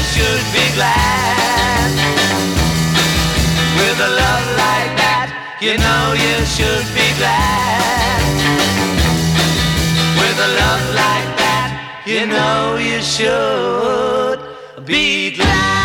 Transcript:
should be glad. With a love like that, you know you should be glad. With a love like that, you know you should be glad.